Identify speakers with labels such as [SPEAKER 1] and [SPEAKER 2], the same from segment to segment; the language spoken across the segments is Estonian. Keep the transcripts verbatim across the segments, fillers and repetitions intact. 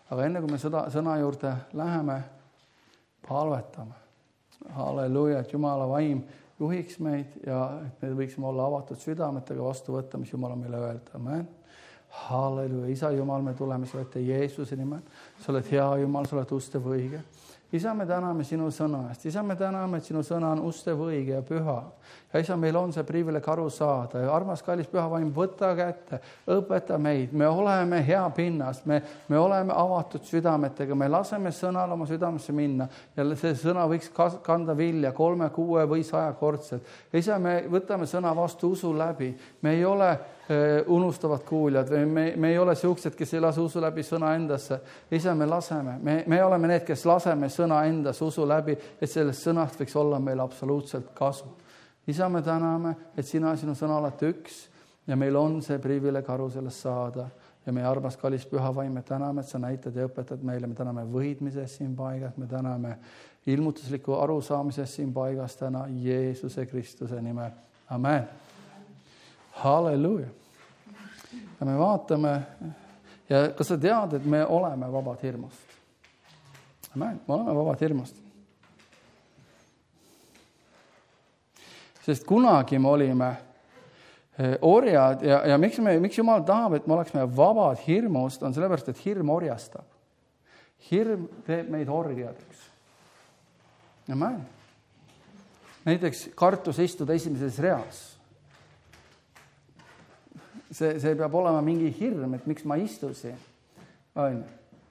[SPEAKER 1] aga enne kui me sõda, sõna juurde läheme, palvetame. Halleluuja, et Jumala vaim juhiks meid ja et me võiksime olla avatud südametega vastu võtta, mis Jumal on meile öelda. Amen. Halleluuja, Isa Jumal, me tuleme su ette Jeesuse nimel. Sa oled hea Jumal, sa oled ustev õige. Isa, me täname sinu sõna eest. Isa, me täname, et sinu sõna on ustev õige ja püha. Ja Isa, meil on see privileeg aru saada. Ja armas, kallis püha vaim, võta kätte, õpeta meid. Me oleme hea pinnas, me, me oleme avatud südametega, me laseme sõnal oma südamesse minna. Ja see sõna võiks kanda vilja kolme, kuue või sajakordselt. Isa, me võtame sõna vastu usu läbi. Me ei ole unustavad kuuljad või me, me ei ole siuksed, kes ei lase usu läbi sõna endasse. Isa, me laseme. Me, me oleme need, kes laseme sõna endas usu läbi, et sellest sõnast võiks olla meil absoluutselt kasu. Isa, me täname, et sina, sinu sõna olete üks ja meil on see privileeg aru sellest saada. Ja meie armas kallis püha vaim, me täname, et sa näitad ja õpetad meile. Me täname võidmises siin paigas, me täname ilmutusliku arusaamises siin paigas täna Jeesuse Kristuse nimel. Amen. Halleluuja. Ja me vaatame ja kas sa tead, et me oleme vabad hirmust? Amen. Me oleme vabad hirmust. Sest kunagi me olime orjad ja, ja miks, me, miks Jumal tahab, et me oleksime vabad hirmust, on sellepärast, et hirm orjastab. Hirm teeb meid orjadeks. Amen. Näiteks kartus istuda esimeses reas. See, see peab olema mingi hirm, et miks ma istusin. On.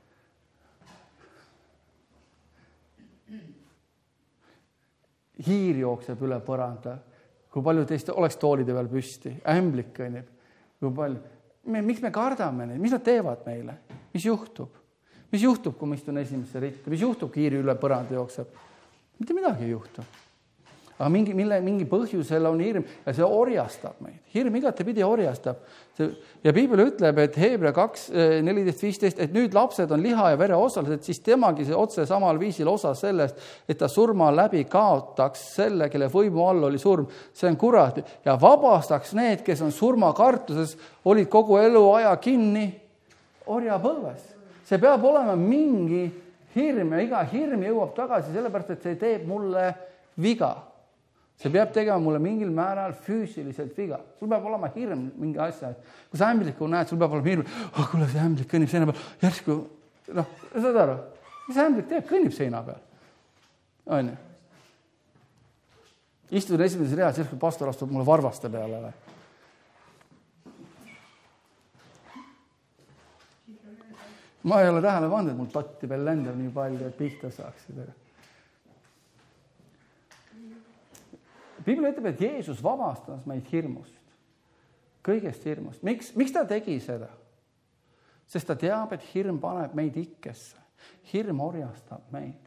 [SPEAKER 1] Hiir jookseb üle põranda. Kui palju teist oleks toolide peal püsti? Ämblik kõnnib. Kui palju? Me, miks me kardame neid? Mis nad teevad meile? Mis juhtub? Mis juhtub, kui ma istun esimesse ritta? Mis juhtub, kui hiir üle põranda jookseb? Mitte midagi ei juhtu. Aga mingi, mille, mingi põhjusel on hirm ja see orjastab meid. Hirm igatepidi orjastab. Ja Piibel ütleb, et Hebra kaks, neliteist, viisteist, et nüüd lapsed on liha ja vere osalised, siis temagi see otse samal viisil osa sellest, et ta surma läbi kaotaks selle, kelle võimu all oli surm. See on kurat. Ja vabastaks need, kes on surma kartuses, olid kogu eluaja kinni orjapõlves. See peab olema mingi hirm ja iga hirm jõuab tagasi sellepärast, et see teeb mulle viga. See peab tegema mulle mingil määral füüsiliselt viga. Sul peab olema hirm mingi asja. Kui sa ämblikku näed, sul peab olema hirm. Oh, kuule, see ämblik kõnnib seina peal. Järsku, noh, saad aru? Mis ämblik teeb? Kõnnib seina peal. On ju? Istun esimeses reas, järsku pastor astub mulle varvaste peale. Ma ei ole tähele pannud, et mul tatti veel lendab nii palju, et pihta saaksid. Piibel ütleb, et Jeesus vabastas meid hirmust. Kõigest hirmust. Miks, miks ta tegi seda? Sest ta teab, et hirm paneb meid ikkesse. Hirm orjastab meid.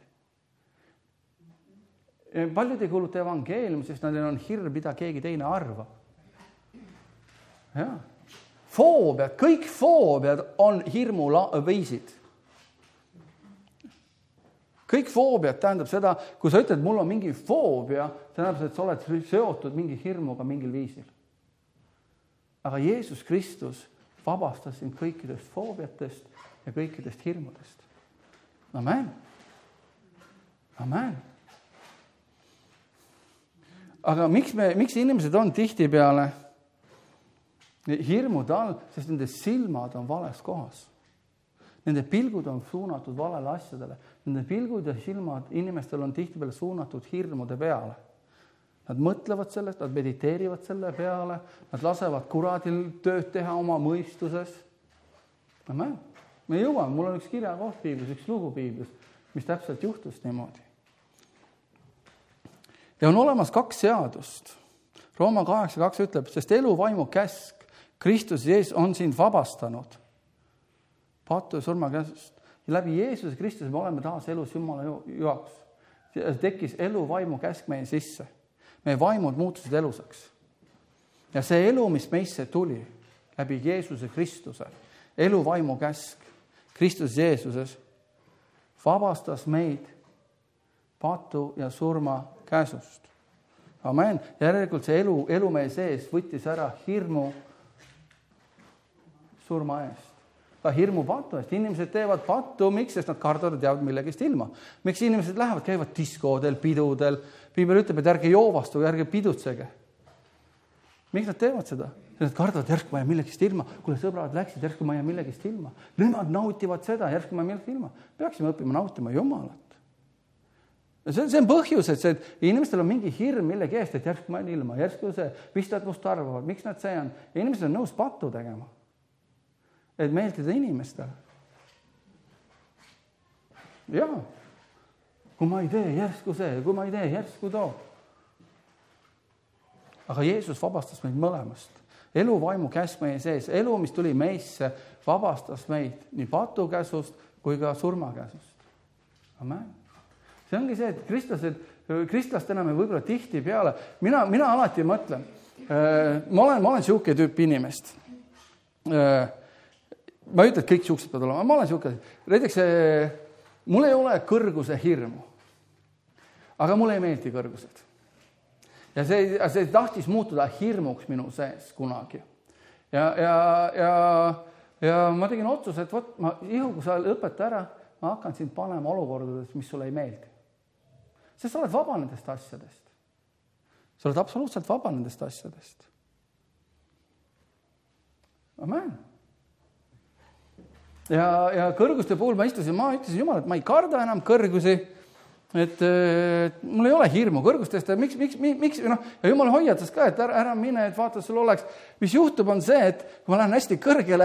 [SPEAKER 1] Paljud ei kuuluta evangeeliumi, sest neil on hirm, mida keegi teine arvab. Ja. Foobiad, kõik foobiad on hirmu viisid. Kõik foobiad tähendab seda, kui sa ütled, mul on mingi foobia, see tähendab, et sa oled seotud mingi hirmuga mingil viisil. Aga Jeesus Kristus vabastas sind kõikidest foobiatest ja kõikidest hirmudest. Amen. Amen. Aga miks, me, miks inimesed on tihti peale hirmud all, sest nende silmad on vales kohas. Nende pilgud on suunatud valele asjadele. Nende pilgud ja silmad inimestel on tihti peale suunatud hirmude peale. Nad mõtlevad sellest, nad mediteerivad selle peale, nad lasevad kuradil tööd teha oma mõistuses. Amen. Me jõuame, mul on üks kirja koht Piiblis, üks lugu Piiblis, mis täpselt juhtus niimoodi. Ja on olemas kaks seadust. Rooma kaheksa kaks ütleb, sest elu vaimu käsk, Kristus Jeesus on sind vabastanud patu ja surma käsust. Ja läbi Jeesuse Kristuse me oleme taas elus Jumala jaoks. Tekkis elu vaimu käsk meie sisse. Meie vaimud muutusid elusaks. Ja see elu, mis meisse tuli läbi Jeesuse Kristuse, elu vaimu käsk, Kristus Jeesuses, vabastas meid patu ja surma käsust. Amen. Järelikult see elu, elu meie sees võttis ära hirmu surma eest. ka hirmu patu eest. Inimesed teevad pattu, miks? Sest nad kardavad, et jäävad millegist ilma. Miks inimesed lähevad, käivad diskoodel, pidudel? Piibel ütleb, et ärge joovastu, ärge pidutsege. Miks nad teevad seda? Nad kardavad, järsku ma jää millegist ilma. Kuule, sõbrad läksid, järsku ma jää millegist ilma. Nemad nautivad seda, järsku ma jää millegist ilma. Peaksime õppima nautima Jumalat. See, see on põhjus, et, see, et inimestel on mingi hirm millegi eest, et järsku ma jään ilma, järsku see, mis nad must arvavad, miks nad see on. Inimesed on nõus pattu tegema, et meeldida inimestele. Jaa, kui ma ei tee, järsku see, kui ma ei tee, järsku too. Aga Jeesus vabastas meid mõlemast. Elu vaimu käsk meie sees, elu, mis tuli meisse, vabastas meid nii patukäsust kui ka surmakäsust. Amen. See ongi see, et kristlased, kristlastena me võib-olla tihti peale, mina, mina alati mõtlen, ma olen, ma olen siuke tüüp inimest. Ma ei ütle, et kõik siuksed peavad olema, ma olen siuke, näiteks mul ei ole kõrguse hirmu, aga mulle ei meeldi kõrgused. Ja see, see tahtis muutuda hirmuks minu sees kunagi. Ja, ja, ja, ja ma tegin otsuse, et võt, ma, ihu, kui sa õpeta ära, ma hakkan sind panema olukordades, mis sulle ei meeldi. Sest sa oled vaba nendest asjadest. Sa oled absoluutselt vaba nendest asjadest. Amen. Ja, ja kõrguste puhul ma istusin, ma ütlesin Jumal, et ma ei karda enam kõrgusi, et, et mul ei ole hirmu kõrgustest, et miks, miks, miks, noh, ja Jumal hoiatas ka, et ära, ära mine, et vaata, sul oleks, mis juhtub on see, et kui ma lähen hästi kõrgele,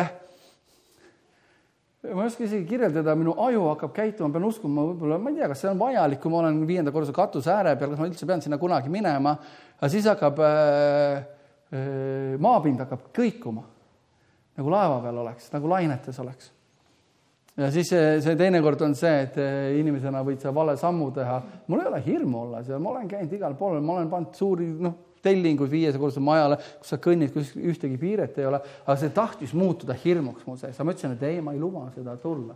[SPEAKER 1] ma ei oska isegi kirjeldada, minu aju hakkab käituma, pean uskuma, võib-olla, ma ei tea, kas see on vajalik, kui ma olen viienda korruse katuse ääre peal, kas ma üldse pean sinna kunagi minema, aga siis hakkab, äh, äh, maapind hakkab kõikuma, nagu laeva peal oleks, nagu lainetes oleks. Ja siis see, see teine kord on see, et inimesena võid sa vale sammu teha. Mul ei ole hirmu olla seal, ma olen käinud igal pool, ma olen pannud suuri, noh, tellinguid viiese korruse majale, kus sa kõnnid, kus ühtegi piiret ei ole, aga see tahtis muutuda hirmuks mu sees. Ma ütlesin, et ei, ma ei luba seda tulla.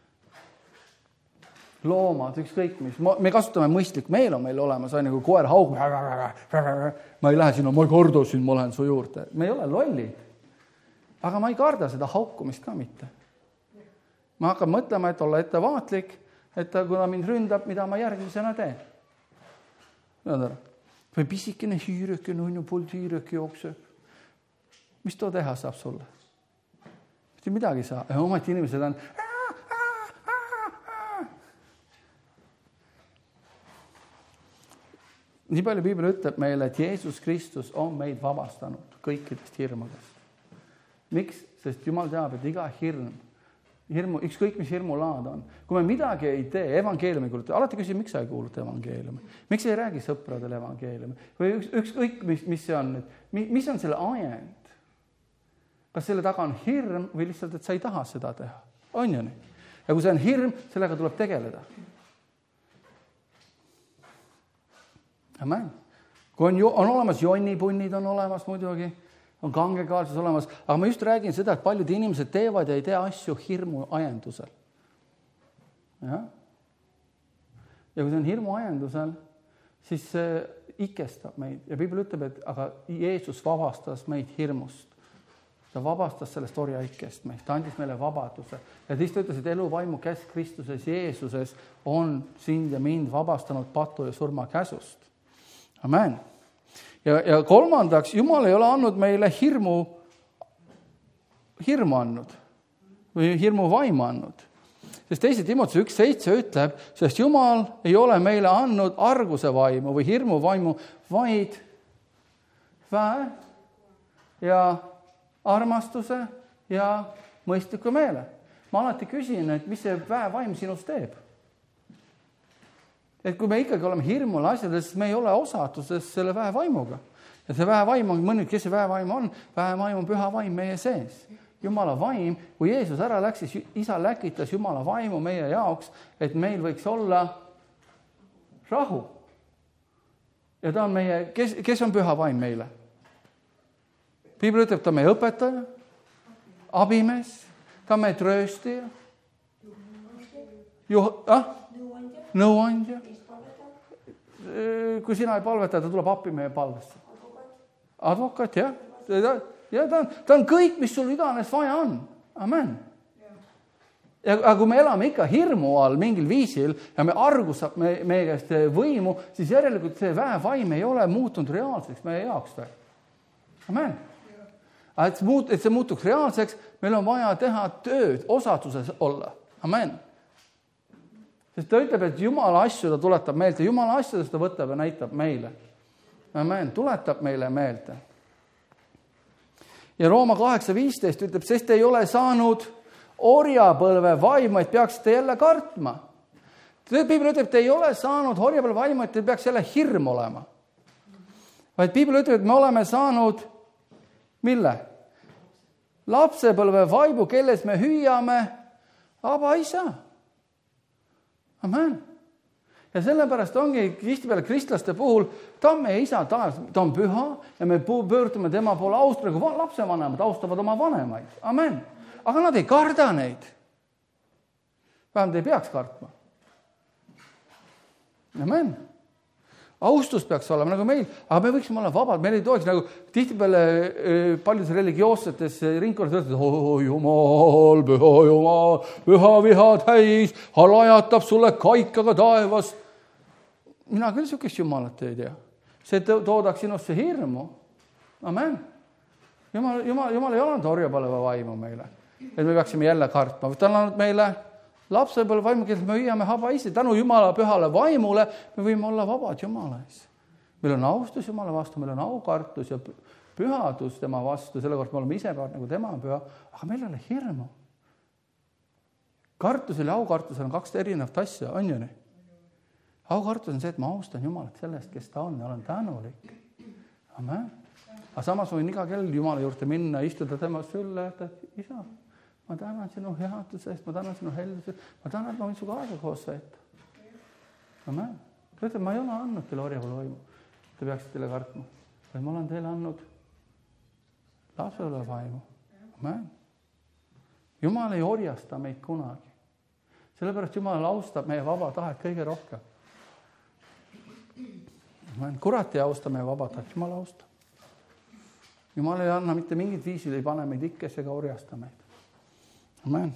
[SPEAKER 1] Loomad, ükskõik mis. Me kasutame mõistlik, meil on meil olemas, on nagu koer haug. Ma ei lähe sinna, ma ei karda siin, ma lähen su juurde. Me ei ole lollid. Aga ma ei karda seda haukumist ka mitte. Ma hakkan mõtlema, et olla ettevaatlik, et kui ta mind ründab, mida ma järgmisena teen. Või pisikene hiiröki, no poolt hiiröki jookseb. Mis too teha saab sulle? Mitte midagi saa. Ja omati inimesed on... Nii palju Piibel ütleb meile, et Jeesus Kristus on meid vabastanud kõikidest hirmudest. Miks? Sest Jumal teab, et iga hirm, hirmu, ükskõik mis hirmulaad on. Kui me midagi ei tee, evangeeliumi kuuluta, alati küsin, miks sa ei kuuluta evangeeliumi? Miks ei räägi sõpradele evangeeliumi? Või üks, ükskõik, mis, mis see on? Mis on selle ajend? Kas selle taga on hirm või lihtsalt, et sa ei taha seda teha? On ju nii? Ja kui see on hirm, sellega tuleb tegeleda. Amen. Kui on, on olemas jonnipunnid, on olemas muidugi, on kangekaalsus olemas, aga ma just räägin seda, et paljud inimesed teevad ja ei tee asju hirmu ajendusel. Ja? ja kui see on hirmu ajendusel, siis see ikestab meid. Ja Piibel ütleb, et aga Jeesus vabastas meid hirmust. Ta vabastas sellest orja ikkest meid. Ta andis meile vabaduse. Ja siis ta ütles, et elu vaimu käsk Kristuses Jeesuses on sind ja mind vabastanud patu ja surma käsust. Amen. Ja, ja kolmandaks, Jumal ei ole andnud meile hirmu, hirmu andnud või hirmu vaimu andnud. Sest teise Timotuse üks seitse ütleb, sest Jumal ei ole meile andnud arguse vaimu või hirmu vaimu, vaid väe ja armastuse ja mõistliku meele. Ma alati küsin, et mis see väe vaim sinust teeb? Et kui me ikkagi oleme hirmul asjades, siis me ei ole osatuses selle väevaimuga. Ja see väevaim on, mõned, kes see väevaim on? Väevaim on püha vaim meie sees. Jumala vaim, kui Jeesus ära läks, siis isa läkitas Jumala vaimu meie jaoks, et meil võiks olla rahu. Ja ta on meie, kes, kes on püha vaim meile? Piibel ütleb, ta on meie õpetaja, abimees, ta on meie trööstija, juh, ah? nõuandja. Kui sina ei palveta, ta tuleb appi meie palvesse. Advokat, jah. Ja ta, ta, on, ta on kõik, mis sul iganes vaja on. Amen. ja kui me elame ikka hirmu all mingil viisil ja me argustab me, meie käest võimu, siis järelikult see väevaim ei ole muutunud reaalseks meie jaoks veel. Amen. Et, muut, et see muutuks reaalseks, meil on vaja teha tööd, osatuses olla. Amen. Sest ta ütleb, et Jumala asju ta tuletab meelde. Jumala asjadest ta võtab ja näitab meile. Amen. Tuletab meile meelde. Ja Rooma kaheksa viisteist ütleb, sest ei ole saanud orjapõlve vaimu, et peaksite jälle kartma. Piibel ütleb, et ei ole saanud orjapõlve vaimu, et peaks jälle hirm olema. Vaid Piibel ütleb, et me oleme saanud mille? Lapsepõlve vaimu, kelles me hüüame Aba isa. Amen. Ja sellepärast ongi tihtipeale kristlaste puhul, ta on meie isa, ta on püha ja me pöördume tema poole austama, kui lapsevanemad austavad oma vanemaid. Amen. Aga nad ei karda neid. Vähemalt ei peaks kartma. Amen. Austus peaks olema nagu meil, aga me võiksime olla vabad, meil ei tohiks nagu tihtipeale paljudes religioossetes ringkondades öelda, oh Jumal, püha Jumal, püha viha täis, lajatab sulle kaikaga taevas. Mina küll sükest Jumalat ei tea. See toodaks sinusse hirmu. Amen. Jumal, Jumal, Jumal ei olnud orjapõlve vaimu meile, et me peaksime jälle kartma. Ta on olnud meile lapsepõlve vaimu, kes me hüüame Aba isa. Tänu Jumala pühale vaimule me võime olla vabad Jumala ees. Meil on austus Jumala vastu, meil on aukartus ja pühadus tema vastu, selle kord me oleme ise pühad, nagu tema on püha, aga meil ei ole hirmu. Kartusel ja aukartusel on kaks erinevat asja, on ju nii? Aukartus on see, et ma austan Jumalat sellest, kes ta on ja olen tänulik. Amen. Aga samas võin iga kell Jumala juurde minna, istuda tema sülle, et isa, ma tänan sinu headuse eest, ma tänan sinu helduse eest, ma tänan, et ma võin su aega koos veeta. Amen. Ta ütleb, ma ei ole andnud teile orjapõlve vaimu, te peaksite teile kartma. Vaid ma olen teile andnud lapsepõlve vaimu. Amen. Jumal ei orjasta meid kunagi. Sellepärast Jumal austab meie vaba tahet kõige rohkem. Amen. Kurat ei austa meie vaba tahet, Jumal austab. Jumal ei anna mitte mingit viisil, ei pane meid ikkesse ega orjasta meid. Amen.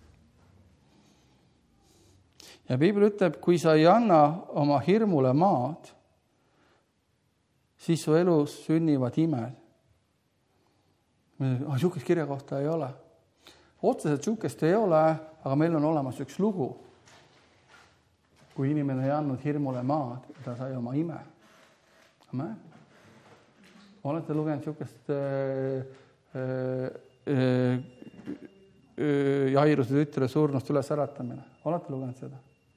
[SPEAKER 1] Ja Piibel ütleb, kui sa ei anna oma hirmule maad, siis su elus sünnivad imed. Oh, sihukest kirja kohta ei ole. Otseselt sihukest ei ole, aga meil on olemas üks lugu. Kui inimene ei andnud hirmule maad, ta sai oma ime. Amen. Olete lugenud sihukest äh, äh, Jairuse tütre surnust üles äratamine. Olete lugenud seda?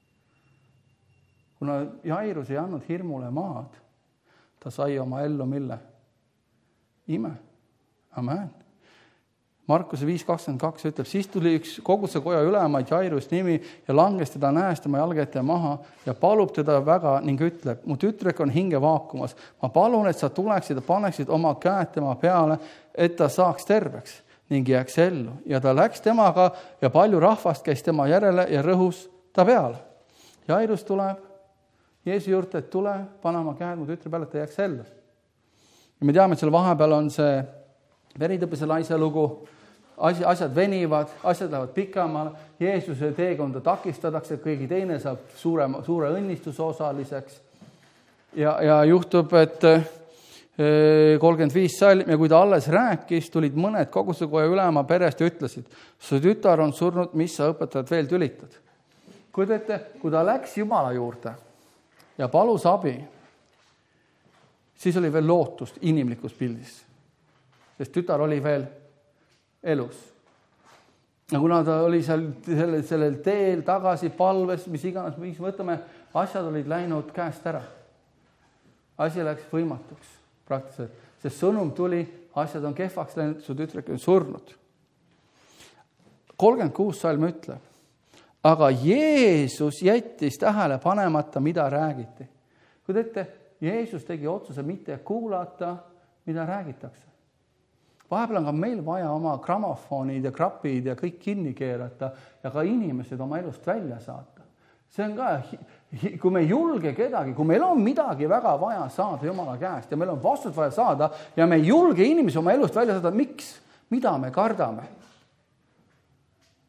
[SPEAKER 1] Kuna Jairus ei andnud hirmule maad, ta sai oma ellu mille? Ime. Amen. Markuse viis kakskümmend kaks ütleb, siis tuli üks koguduse koja ülemaid Jairus nimi ja langes teda näes tema jalge ette maha ja palub teda väga ning ütleb, mu tütrek on hinge vaakumas. Ma palun, et sa tuleksid ja paneksid oma käed tema peale, et ta saaks terveks ning jääks ellu. Ja ta läks temaga ja palju rahvast käis tema järele ja rõhus ta peale. Jairus tuleb Jeesu juurde, et tule, pane oma käed mu tütre peale, et ta jääks ellu. Ja me teame, et seal vahepeal on see veritõpise naise lugu, asjad venivad, asjad lähevad pikemale, Jeesuse teekonda takistatakse, kõigi teine saab suure, suure õnnistuse osaliseks. Ja, ja juhtub, et kolmkümmend viis salm ja kui ta alles rääkis, tulid mõned kogusekoja ülema perest ja ütlesid, su tütar on surnud, mis sa õpetajad veel tülitad. Kui te ette, kui ta läks Jumala juurde ja palus abi, siis oli veel lootust inimlikus pildis. Sest tütar oli veel elus. Ja kuna ta oli seal sellel, sellel teel tagasi palves, mis iganes, mis võtame, asjad olid läinud käest ära. Asi läks võimatuks praktiliselt. Sest sõnum tuli, asjad on kehvaks läinud, su tütrek on surnud. kolmkümmend kuus salm ütleb, aga Jeesus jättis tähele panemata, mida räägiti. Kui teete, Jeesus tegi otsuse mitte kuulata, mida räägitakse. Vahepeal on ka meil vaja oma gramofonid ja krapid ja kõik kinni keerata ja ka inimesed oma elust välja saata. See on ka, kui me ei julge kedagi, kui meil on midagi väga vaja saada Jumala käest ja meil on vastust vaja saada ja me ei julge inimesi oma elust välja saada, miks? Mida me kardame?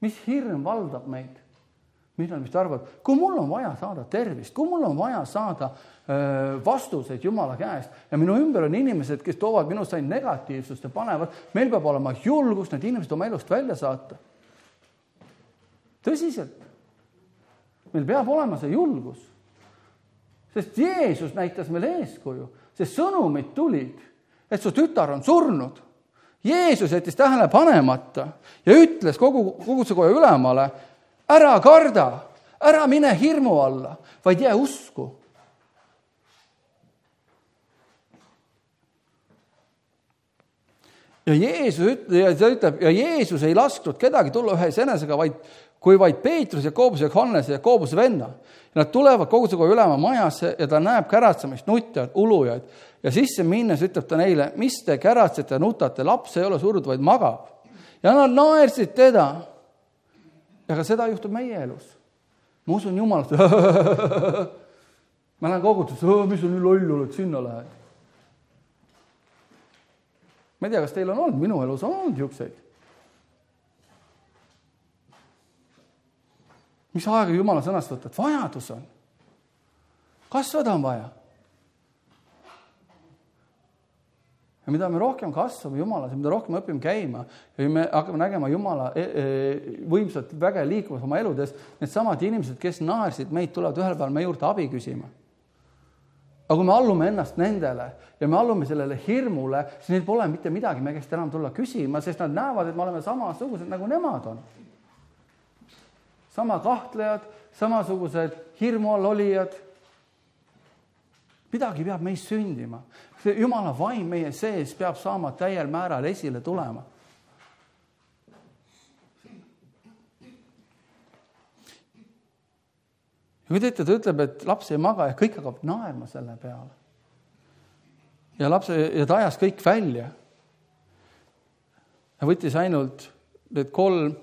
[SPEAKER 1] Mis hirm valdab meid? Mida vist arvad? Kui mul on vaja saada tervist, kui mul on vaja saada öö, vastuseid Jumala käest ja minu ümber on inimesed, kes toovad minust ainult negatiivsust ja panevad, meil peab olema julgus need inimesed oma elust välja saata. Tõsiselt. Meil peab olema see julgus. Sest Jeesus näitas meile eeskuju. See sõnumid tulid, et su tütar on surnud. Jeesus jättis tähele panemata ja ütles kogu, kogu see koja ülemale, ära karda, ära mine hirmu alla, vaid jää usku. Ja Jeesus ütleb, ja, ütleb, ja Jeesus ei lasknud kedagi tulla ühe enesega, vaid kui vaid Peetrus, Jakobus ja Johannes ja Jakobuse venna. Ja nad tulevad kogu see koja ülema majasse ja ta näeb käratsamist, nutjad, ulujaid. Ja sisse minnes ütleb ta neile, mis te käratsete ja nutate, laps ei ole surnud, vaid magab. Ja nad naersid teda. Ja ka seda juhtub meie elus. Ma usun Jumalast. Ma lähen kogutusse, mis on nii loll, et sinna lähed. Ma ei tea, kas teil on olnud, minu elus on olnud juukseid. Mis aega Jumala sõnast võtad? Vajadus on. Kasvada on vaja. Ja mida me rohkem kasvame Jumalas, mida rohkem õpime käima ja me hakkame nägema Jumala võimsat väge liikumas oma eludes, need samad inimesed, kes naersid meid, tulevad ühel päeval meie juurde abi küsima. Aga kui me allume ennast nendele ja me allume sellele hirmule, siis neil pole mitte midagi me käest enam tulla küsima, sest nad näevad, et me oleme samasugused nagu nemad on. Sama kahtlejad, samasugused hirmu all olijad. Midagi peab meis sündima. See Jumala vaim meie sees peab saama täiel määral esile tulema. Ja kui teete, ta ütleb, et laps ei maga ja kõik hakkab naerma selle peale. Ja, lapse, ja ta ajas kõik välja. Ja võttis ainult need kolm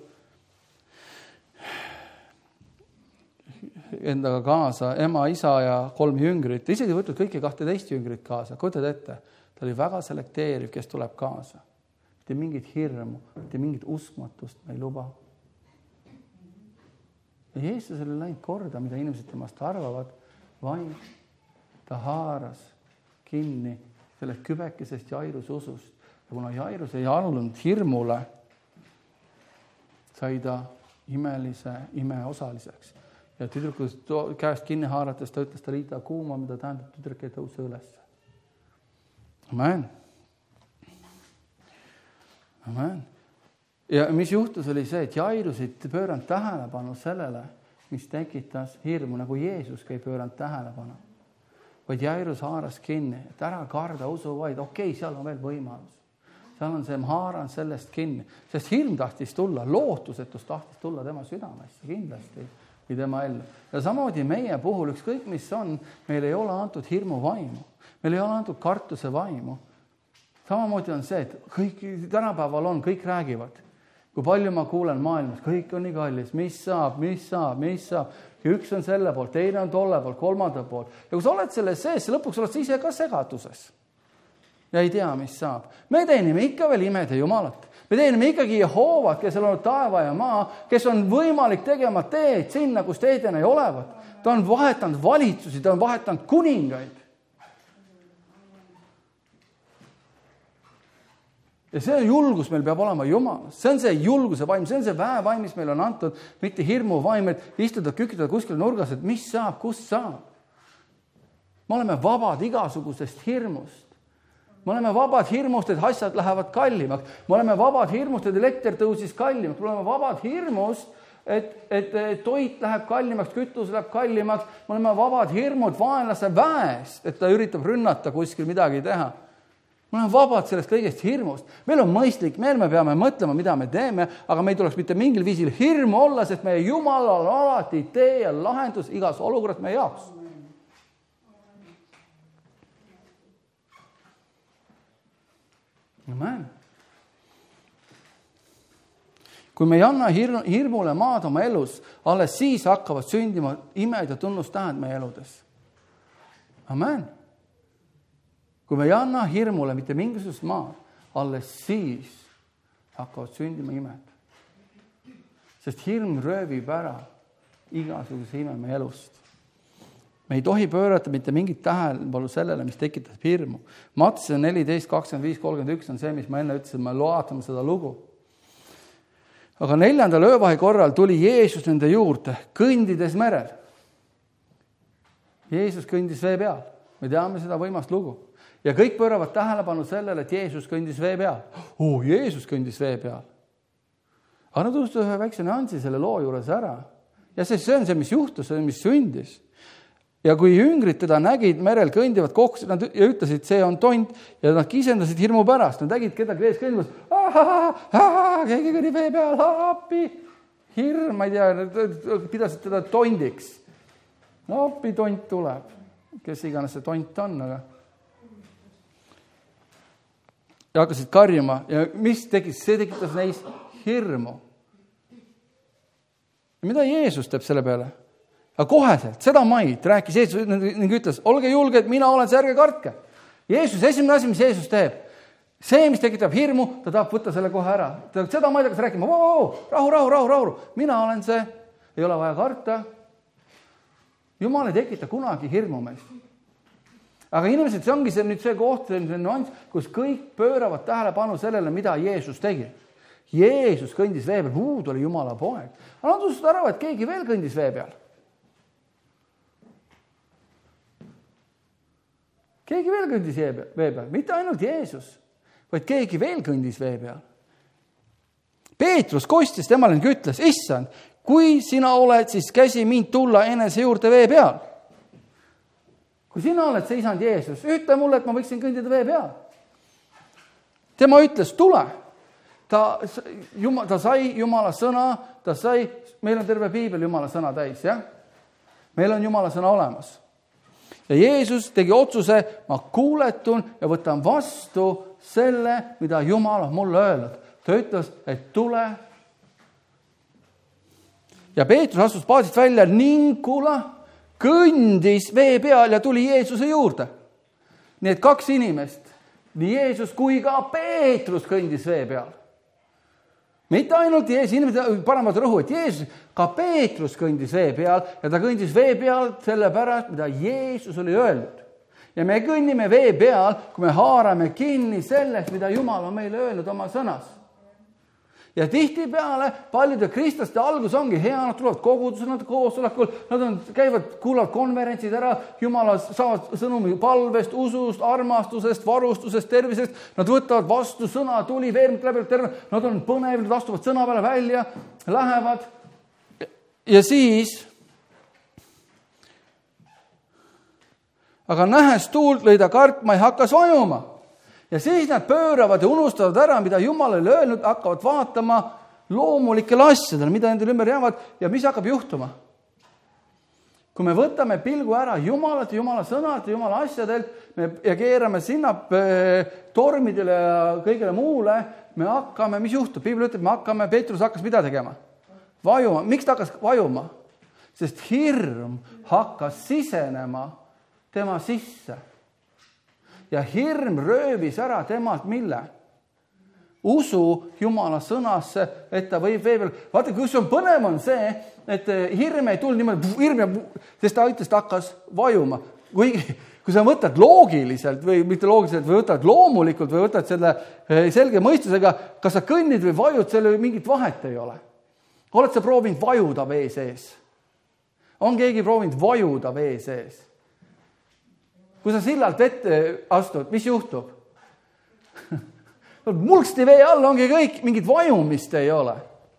[SPEAKER 1] endaga kaasa, ema, isa ja kolm jüngrit. Ta isegi võtnud kõiki kahteteist jüngrit kaasa. Kutad ette, ta oli väga selekteeriv, kes tuleb kaasa. Mitte mingit hirmu, mitte mingit uskmatust me ei luba. Ja Jeesus oli läinud korda, mida inimesed temast arvavad, vaid ta haaras kinni sellest kübekesest Jairuse usust. Ja kuna Jairus ei allunud hirmule, sai ta imelise ime osaliseks. Ja tüdrukus käest kinni haarates ta ütles, ta liita kuuma, mida tähendab tüdruk ei tõuse üles. Amen. Amen. Ja mis juhtus oli see, et Jairus ei pööranud tähelepanu sellele, mis tekitas hirmu, nagu Jeesuski ei pööranud tähelepanu. Vaid Jairus haaras kinni, et ära karda, usu vaid, okei, seal on veel võimalus. Seal on see, ma haaran sellest kinni. Sest hirm tahtis tulla, lootusetus tahtis tulla tema südamesse, kindlasti. Või tema ellu. Ja samamoodi meie puhul, ükskõik mis on, meil ei ole antud hirmu vaimu. Meil ei ole antud kartuse vaimu. Samamoodi on see, et kõik tänapäeval on, kõik räägivad. Kui palju ma kuulen maailmas, kõik on nii kallis, mis saab, mis saab, mis saab. Ja üks on selle poolt, teine on tolle poolt, kolmanda poolt. Ja kui sa oled selle sees, lõpuks oled sa ise ka segaduses. Ja ei tea, mis saab. Me teenime ikka veel imede Jumalat. Me teenime ikkagi Jehovat, kes on olnud taeva ja maa, kes on võimalik tegema teed sinna, kus teedena ei olevat. Ta on vahetanud valitsusi, ta on vahetanud kuningaid. Ja see julgus meil peab olema Jumalas. See on see julguse vaim, see on see väevaim, mis meil on antud, mitte hirmu vaim, et istuda, kükitada kuskil nurgas, et mis saab, kus saab. Me oleme vabad igasugusest hirmust. Me oleme vabad hirmust, et asjad lähevad kallimaks. Me oleme vabad hirmust, et elekter tõusis kallimaks. Me oleme vabad hirmust, et, et toit läheb kallimaks, kütus läheb kallimaks. Me oleme vabad hirmud vaenlase väest, et ta üritab rünnata kuskil midagi teha. Me oleme vabad sellest kõigest hirmust. Meil on mõistlik meel, me peame mõtlema, mida me teeme, aga me ei tuleks mitte mingil viisil hirmu olla, sest meie Jumalal on alati tee ja lahendus igas olukorras meie jaoks. Amen. Kui me ei anna hirmule maad oma elus, alles siis hakkavad sündima imed ja tunnustähed meie eludes. Amen. Kui me ei anna hirmule mitte mingisugust maad, alles siis hakkavad sündima imed. Sest hirm röövib ära igasuguse ime meie elust. Me ei tohi pöörata mitte mingit tähelepanu sellele, mis tekitab hirmu. Matse neliteist, kakskümmend viis, kolmkümmend üks on see, mis ma enne ütlesin, me loatame seda lugu. Aga neljandal öövahi korral tuli Jeesus nende juurde, kõndides merel. Jeesus kõndis vee peal. Me teame seda võimast lugu. Ja kõik pööravad tähelepanu sellele, et Jeesus kõndis vee peal. Oo, Jeesus kõndis vee peal. Aga nad unustavad ühe väikse nüansi selle loo juures ära. Ja see, see on see, mis juhtus, see, mis sündis. Ja kui jüngrid teda nägid merel kõndivad kokku nad ja ütlesid, see on tont, ja nad kisendasid hirmu pärast. Nad nägid kedagi ees kõndimas, keegi kõnnib vee peal, appi, hirm, ma ei tea, pidasid teda tondiks. No, appi, tont tuleb. Kes iganes see tont on, aga... Ja hakkasid karjuma. Ja mis tekis? See tekitas neis hirmu. Ja mida Jeesus teeb selle peale? Aga koheselt, seda maid rääkis Jeesus ning ütles, olge julged, mina olen see, ärge kartke. Jeesus, esimene asi, mis Jeesus teeb, see, mis tekitab hirmu, ta tahab võtta selle kohe ära. Ta seda maid hakkas rääkima, vau, vau, rahu, rahu, rahu, rahu, mina olen see, ei ole vaja karta. Jumal ei tekita kunagi hirmu meist. Aga inimesed, see ongi see, nüüd see koht, see nüanss, kus kõik pööravad tähelepanu sellele, mida Jeesus tegi. Jeesus kõndis vee peal, huud oli Jumala poeg. Aga nad usuvad ära, et keegi veel kõndis vee peal. Keegi veel kõndis vee peal, mitte ainult Jeesus, vaid keegi veel kõndis vee peal. Peetrus kostis temale ning ütles, issand, kui sina oled, siis käsi mind tulla enese juurde vee peal. Kui sina oled see isand Jeesus, ütle mulle, et ma võiksin kõndida vee peal. Tema ütles, tule. Ta, Jumal, ta sai Jumala sõna, ta sai, meil on terve piibel Jumala sõna täis, jah? Meil on Jumala sõna olemas. Ja Jeesus tegi otsuse, ma kuuletun ja võtan vastu selle, mida Jumal on mulle öelnud. Ta ütles, et tule. Ja Peetrus astus paadist välja ning kuula, kõndis vee peal ja tuli Jeesuse juurde. Nii et kaks inimest, nii Jeesus kui ka Peetrus kõndis vee peal. Mitte ainult Jeesus, inimesed panevad rõhu, et Jeesus, ka Peetrus kõndis vee peal ja ta kõndis vee peal selle pärast, mida Jeesus oli öelnud. Ja me kõnnime vee peal, kui me haarame kinni sellest, mida Jumal on meile öelnud oma sõnas. Ja tihti peale paljude kristlaste algus ongi hea, nad tulevad kogudused, nad koosolekul, nad on, käivad, kuulavad konverentsid ära, Jumala saavad sõnumi palvest, usust, armastusest, varustusest, tervisest, nad võtavad vastu sõna, tuli, veermit läbi, terve, nad on põnev, nad astuvad sõna peale välja, lähevad ja siis aga nähes tuult lõi ta kartma ja hakkas vajuma. Ja siis nad pööravad ja unustavad ära, mida Jumal oli öelnud, hakkavad vaatama loomulikele asjadele, mida nendel ümber jäävad ja mis hakkab juhtuma. Kui me võtame pilgu ära Jumalat, Jumala sõnalt ja Jumala asjadelt me, ja keerame sinna tormidele ja kõigele muule, me hakkame, mis juhtub? Piibel ütleb, me hakkame, Peetrus hakkas mida tegema? Vajuma. Miks ta hakkas vajuma? Sest hirm hakkas sisenema tema sisse. Ja hirm röövis ära temalt mille? Usu Jumala sõnasse, et ta võib vee peal. Vaata, kus on põnev on see, et hirm ei tulnud niimoodi, hirm, sest ta ütles, ta hakkas vajuma. Kui, kui sa võtad loogiliselt või mitte loogiliselt, või võtad loomulikult või võtad selle selge mõistusega, kas sa kõnnid või vajud, selle mingit vahet ei ole. Oled sa proovinud vajuda vee sees? On keegi proovinud vajuda vee sees? Kui sa sillalt vette astud, mis juhtub? Mulksti vee all ongi kõik, mingit vajumist ei ole.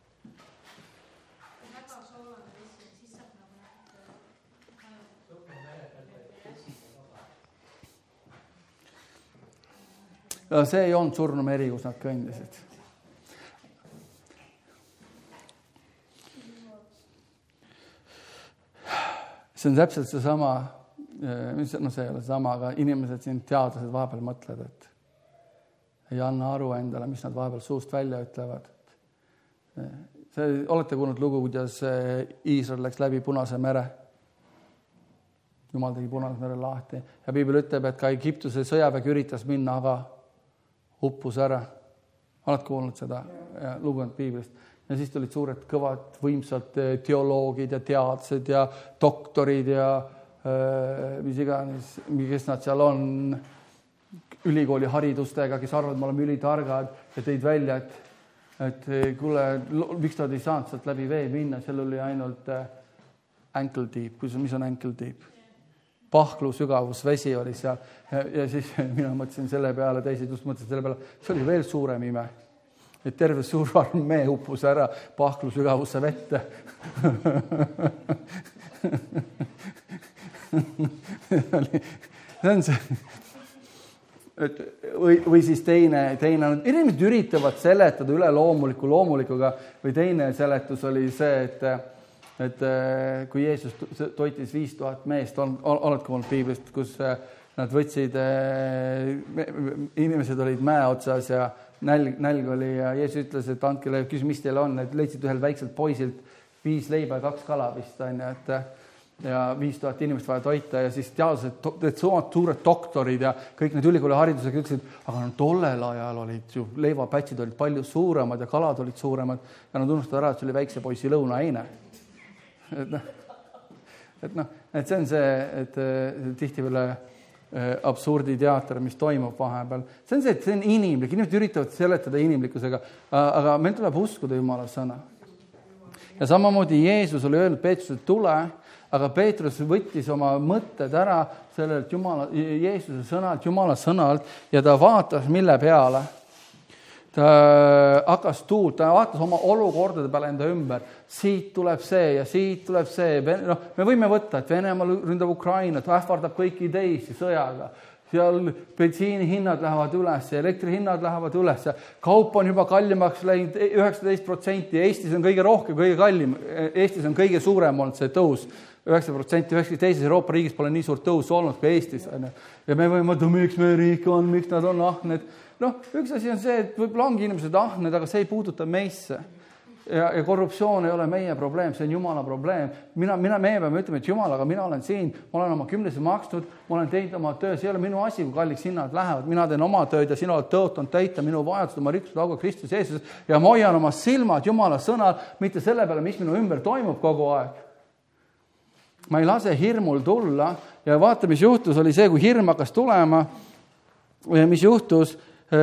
[SPEAKER 1] Ja see ei olnud Surnumeri, kus nad kõndisid. See on täpselt see sama, no see ei ole sama, aga inimesed siin teadlased vahepeal mõtlevad, et ei anna aru endale, mis nad vahepeal suust välja ütlevad. See, olete kuulnud lugu, kuidas Iisrael läks läbi Punase mere? Jumal tegi Punase mere lahti. Ja Piibel ütleb, et ka Egiptuse sõjavägi üritas minna, aga uppus ära. Oled kuulnud seda ja lugenud Piiblist. ja siis tulid suured kõvad võimsad teoloogid ja teadlased ja doktorid ja äh, mis iganes, kes nad seal on, ülikooli haridustega, kes arvavad, me oleme ülitargad ja tõid välja, et, et kuule, miks nad ei saanud sealt läbi vee minna, seal oli ainult äh, ankle deep, kus, mis on ankle deep? Pahklu sügavus, vesi oli seal ja, ja siis mina mõtlesin selle peale, teised just mõtlesin selle peale, see oli veel suurem ime. Et terve suur armee uppus ära Pahklu sügavusse vette. see on see, et või, või siis teine, teine, inimesed üritavad seletada üle loomuliku loomulikuga või teine seletus oli see, et et kui Jeesus toitis viis tuhat meest, on, oled kuulnud piiblist, kus nad võtsid, inimesed olid mäe otsas ja nälg, nälg oli ja Jeesus ütles, et andke, küsis, mis teil on, et leidsid ühel väikselt poisilt viis leiba ja kaks kala vist, on ju, et ja viis tuhat inimest vaja toita ja siis teadlased, need suured doktorid ja kõik need ülikooli haridusega ütlesid, aga no tollel ajal olid ju leivapätsid olid palju suuremad ja kalad olid suuremad ja nad unustasid ära, et see oli väikse poisi lõunaine. Et noh, et noh, et see on see, et tihti veel absurditeater, mis toimub vahepeal. See on see, et see on inimlik, inimesed üritavad seletada inimlikkusega, aga meil tuleb uskuda Jumala sõna. Ja samamoodi Jeesus oli öelnud Peetrusele tule, aga Peetrus võttis oma mõtted ära sellelt Jumala, Jeesuse sõnalt, Jumala sõnalt ja ta vaatas mille peale. Ta hakkas tuult, ta vaatas oma olukordade peale enda ümber. Siit tuleb see ja siit tuleb see. No, me võime võtta, et Venemaal ründab Ukrainat, ähvardab kõiki teisi sõjaga. Seal bensiini hinnad lähevad üles, elektri hinnad lähevad üles. Kaup on juba kallimaks läinud üheksateist protsenti. Eestis on kõige rohkem, kõige kallim. Eestis on kõige suurem olnud see tõus. üheksa protsenti, üheksakümmend teises Euroopa riigis pole nii suurt tõus olnud kui Eestis. Ja me võime mõelda, miks me riik on, miks nad on ahned. Noh, üks asi on see, et võib-olla ongi inimesed ahned, aga see ei puuduta meisse. Ja, ja korruptsioon ei ole meie probleem, see on Jumala probleem. Mina, mina meie peame ütlema, et Jumal, aga mina olen siin, ma olen oma kümnese makstud, ma olen teinud oma töö, see ei ole minu asi, kui kalliks hinnad lähevad. Mina teen oma tööd ja sina oled tõotanud täita minu vajadused, oma rikkused auga Kristus Jeesus ja ma hoian oma silmad Jumala sõnal, mitte selle peale, mis minu ümber toimub kogu aeg. Ma ei lase hirmul tulla ja vaata, mis juhtus, oli see, kui hirm hakkas tulema ja mis juhtus,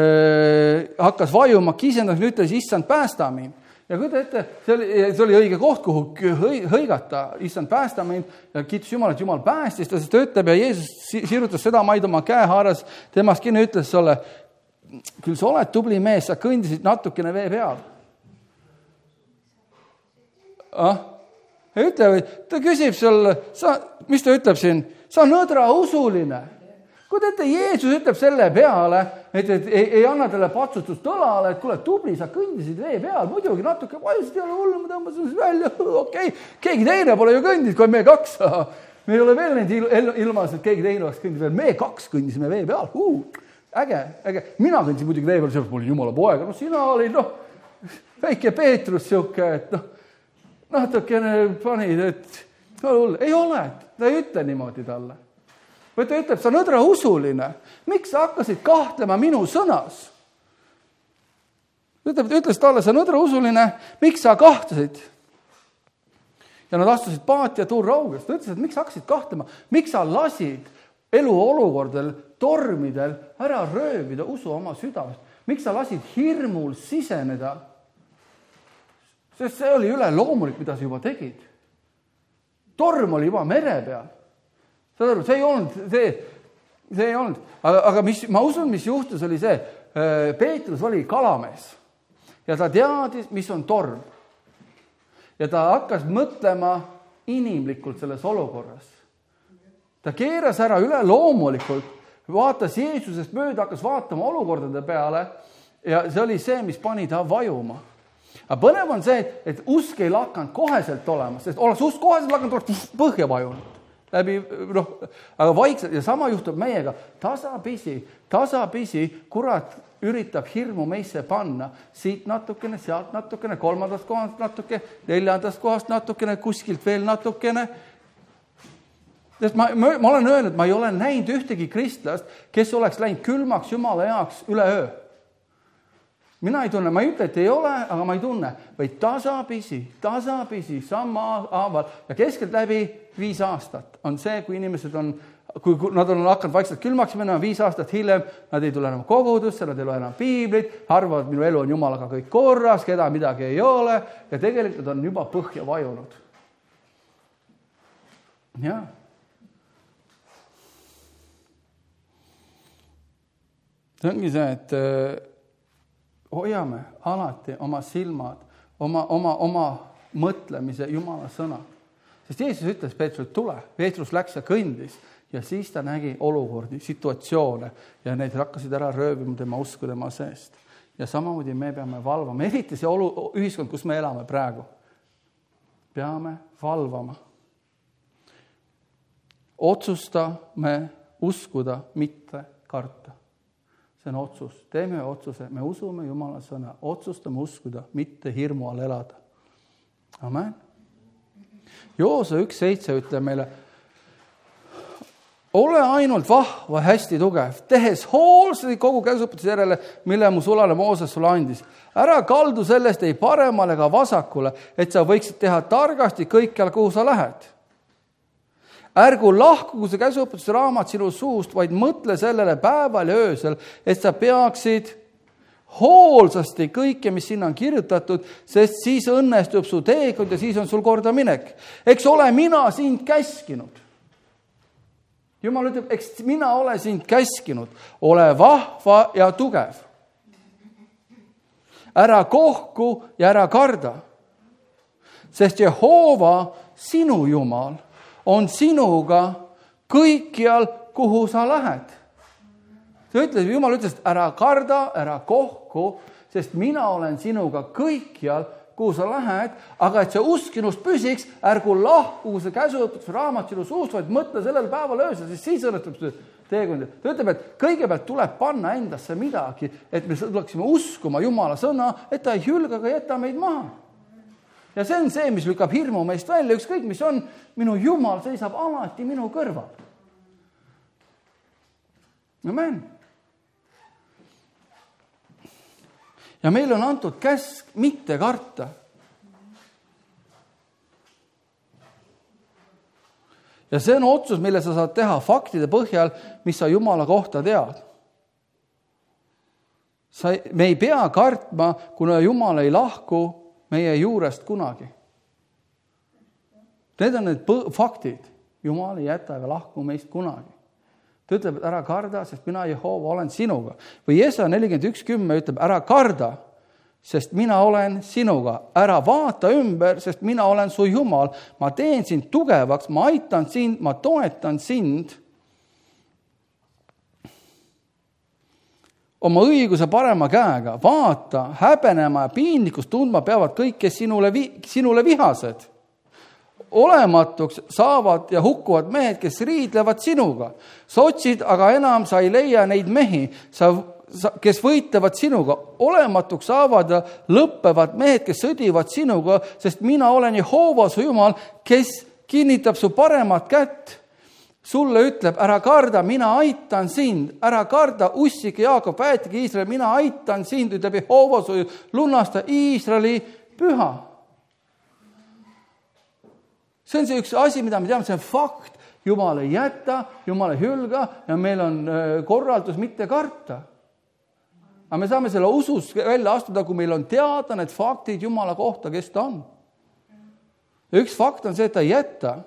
[SPEAKER 1] hakkas vajuma, kisendas, nüüd ütles, issand, päästa mind. Ja kuida ette, see oli, see oli õige koht, kuhu hõigata, issand, päästa mind ja kiitus Jumal, et Jumal päästis, ta sest ütleb ja Jeesus sirutas seda maid oma käe haaras, temast kinni ütles sulle, küll sa oled tubli mees, sa kõndisid natukene vee peal. Ah? Ja ütleb, ta küsib sulle, sa, mis ta ütleb siin, sa nõdra usuline. Kui teete, Jeesus ütleb selle peale, et, et ei, ei anna talle patsutust õlale, et kuule, tubli, sa kõndisid vee peal, muidugi natuke vajusid ei ole hullu, ma tõmbasin välja, okei, okay. Keegi teine pole ju kõndid, kui me kaks, me ei ole veel neid il, ilmas, et keegi teine oleks kõndid veel, me kaks kõndisime vee peal, uh, äge, äge, mina kõndisin muidugi vee peal, see oli Jumala poega, no sina olid, noh, väike Peetrus siuke, et noh, natukene panid, et no, hull, ei ole, ta ei ütle niimoodi talle. Või ta ütleb, sa nõdra usuline, miks sa hakkasid kahtlema minu sõnas? Ütleb, ütles talle, sa nõdra usuline, miks sa kahtlesid? Ja nad astusid paati ja tuur rauges. Ta ütles, et miks sa hakkasid kahtlema? Miks sa lasid eluolukordel, tormidel ära röövida usu oma südamest? Miks sa lasid hirmul siseneda? Sest see oli üle loomulik, mida sa juba tegid. Torm oli juba mere peal. See ei olnud, see, see ei olnud. Aga, aga mis, ma usun, mis juhtus, oli see. Peetrus oli kalamees ja ta teadis, mis on torm. Ja ta hakkas mõtlema inimlikult selles olukorras. Ta keeras ära üle loomulikult, vaatas Jeesusest mööda, hakkas vaatama olukordade peale ja see oli see, mis pani ta vajuma. Aga põnev on see, et usk ei lakanud koheselt olema, sest oleks usk koheselt lakanud, oleks põhja vajunud. Läbi, noh, aga vaikselt ja sama juhtub meiega. Tasapisi, tasapisi kurat üritab hirmu meisse panna. Siit natukene, sealt natukene, kolmandast kohast natuke, neljandast kohast natukene, kuskilt veel natukene. Sest ma, ma, ma olen öelnud, ma ei ole näinud ühtegi kristlast, kes oleks läinud külmaks Jumala jaoks üle öö. mina ei tunne, ma ei ütle, et ei ole, aga ma ei tunne, vaid tasapisi, tasapisi, samma haaval ja keskelt läbi viis aastat on see, kui inimesed on, kui nad on hakanud vaikselt külmaks minema, viis aastat hiljem, nad ei tule enam kogudusse, nad ei loe enam piiblit, arvavad, minu elu on Jumalaga kõik korras, keda midagi ei ole ja tegelikult on juba põhja vajunud. Jah. See ongi see, et hoiame alati oma silmad, oma, oma, oma mõtlemise Jumala sõna. Sest Jeesus ütles Peetrus, tule. Peetrus läks ja kõndis ja siis ta nägi olukordi, situatsioone ja neid hakkasid ära röövima tema usku tema seest. Ja samamoodi me peame valvama. Eriti see olu, ühiskond, kus me elame praegu. Peame valvama. Otsustame uskuda, mitte karta. See on otsus. Teeme otsuse. Me usume Jumala sõna. Otsustame uskuda, mitte hirmu all elada. Amen. Joose üks seitse ütleb meile, ole ainult vahva, hästi tugev, tehes hoolsasti kogu käsuputuse järele, mille mu sulane Mooses sulle andis. Ära kaldu sellest ei paremale ega vasakule, et sa võiksid teha targasti kõikjal, kuhu sa lähed. Ärgu lahkugu see käsuputuse raamat sinu suust, vaid mõtle sellele päeval ja öösel, et sa peaksid hoolsasti kõike, mis sinna on kirjutatud, sest siis õnnestub su teekond ja siis on sul korda minek. Eks ole mina sind käskinud. Jumal ütleb, eks mina ole sind käskinud. Ole vahva ja tugev. Ära kohku ja ära karda. Sest Jehova, sinu Jumal, on sinuga kõikjal, kuhu sa lähed. See ütles, Jumal ütles, et ära karda, ära kohku, sest mina olen sinuga kõikjal, kuhu sa lähed, aga et see usk sinust püsiks, ärgu lahku see käsuõpetuse raamat sinu suust, vaid mõtle sellel päeval öösel, siis siis õnnestub see teekond. Ta ütleb, et kõigepealt tuleb panna endasse midagi, et me tuleksime uskuma Jumala sõna, et ta ei hülga ega jäta meid maha. Ja see on see, mis lükkab hirmu meist välja, ükskõik mis on, minu Jumal seisab alati minu kõrval. Amen. Ja meil on antud käsk mitte karta. Ja see on otsus, mille sa saad teha faktide põhjal, mis sa Jumala kohta tead. Sa, me ei pea kartma, kuna Jumal ei lahku meie juurest kunagi. Need on need põ- faktid. Jumal ei jäta ega lahku meist kunagi. Ta ütleb, et ära karda, sest mina Jehova olen sinuga. Või Jesaja nelikümmend üks kümme ütleb, ära karda, sest mina olen sinuga. Ära vaata ümber, sest mina olen su Jumal. Ma teen sind tugevaks, ma aitan sind, ma toetan sind. Oma õiguse parema käega. Vaata, häbenema ja piinlikkust tundma peavad kõik, kes sinule, vi- sinule vihased. Olematuks saavad ja hukkuvad mehed, kes riidlevad sinuga. Sa otsid, aga enam sa ei leia neid mehi, sa, sa, kes võitlevad sinuga. Olematuks saavad ja lõppevad mehed, kes sõdivad sinuga, sest mina olen Jehova su Jumal, kes kinnitab su paremat kätt. Sulle ütleb, ära karda, mina aitan sind. Ära karda, ussike Jaakob, päätige Iisrael, mina aitan sind, ütleb Jehova su lunasta Iisraeli püha. See on see üks asi, mida me teame, see on fakt. Jumal ei jäta, Jumal ei hülga ja meil on korraldus mitte karta. Aga me saame selle usus välja astuda, kui meil on teada need faktid Jumala kohta, kes ta on. Ja üks fakt on see, et ta ei jäta.